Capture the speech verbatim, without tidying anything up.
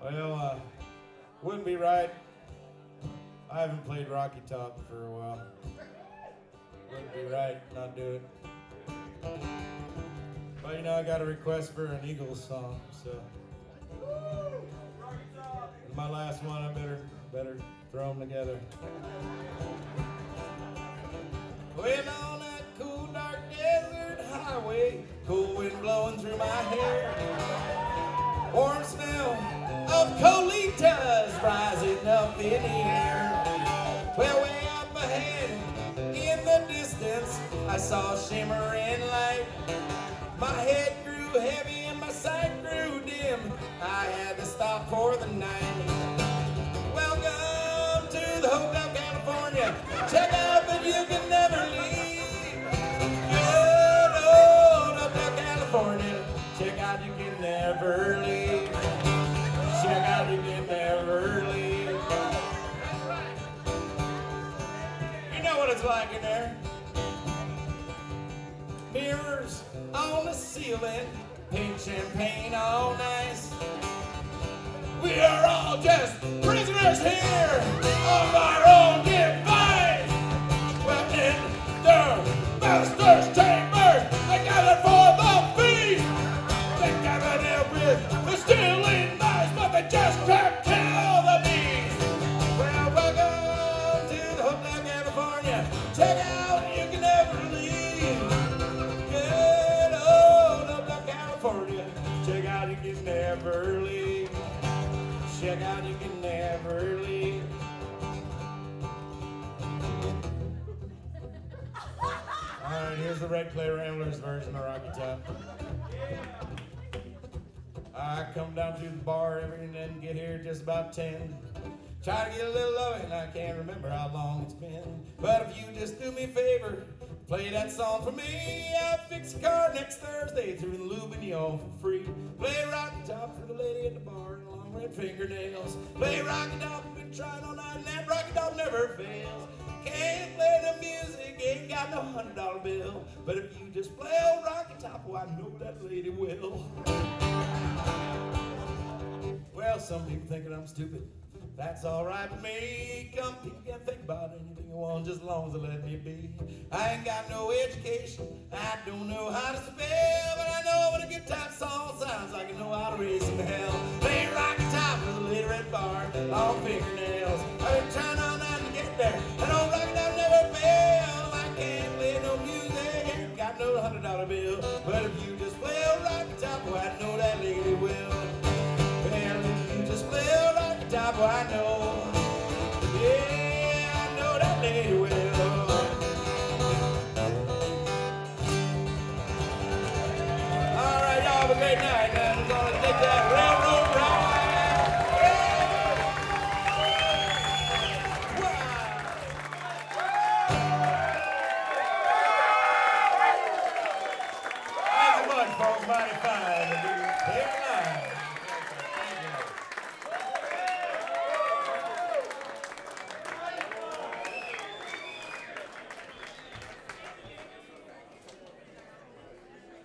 Well, uh, wouldn't be right. I haven't played Rocky Top for a while. Wouldn't be right not do it. But you know, I got a request for an Eagles song, so my last one. I better better throw them together. Well, on that cool dark desert highway, cool wind blowing through my hair, warm smell of colitas rising up in the air. Well, way up ahead in the distance, I saw a shimmering light. My head grew heavy and my sight grew dim. I had to stop for the night. Welcome to the Hotel California. Check out, but you can never leave. Good old Hotel California. Check out, you can never leave. Check out, you can never leave. You know what it's like in there. Mirrors on the ceiling, pink champagne all nice. We are all just prisoners here of our own device. Well, in the master's chambers, they gather for the feast. They gathered every the stealing mice, but they just can't kill the beast. Well, welcome to the Hotel California. Check out, you can never leave. Good old Hotel California. Check out, you can never leave. Check out, you can never leave. All right, here's the Red Clay Ramblers version of Rocky Top. I come down to the bar every and then get here just about ten. Try to get a little loving, I can't remember how long it's been. But if you just do me a favor, play that song for me. I'll fix a car next Thursday through the lube and y'all for free. Play Rocky Top for the lady at the bar and long red fingernails. Play Rocky Top, been trying all night and that Rocky Top never fails. Can't play the music, ain't got no hundred dollar bill. But if you just play old Rocky Top, well, I know that lady will. Well, some people thinking I'm stupid. That's all right with me. Come, people can think about anything you want, just as long as they let me be. I ain't got no education, I don't know how to spell, but I know what a good time song sounds like. I know how to raise some hell. Play Rocky Top with a little red bar, long fingernails. I've been trying all night to get there, and old Rocky Top never fails. I can't play no music, ain't got no hundred dollar bill, but if you just play old Rocky Top, well, I know that lady will. Well, if you just play old Rocky Top, well, I know, yeah, I know that lady will. All right, y'all have a great night. I'm gonna take that.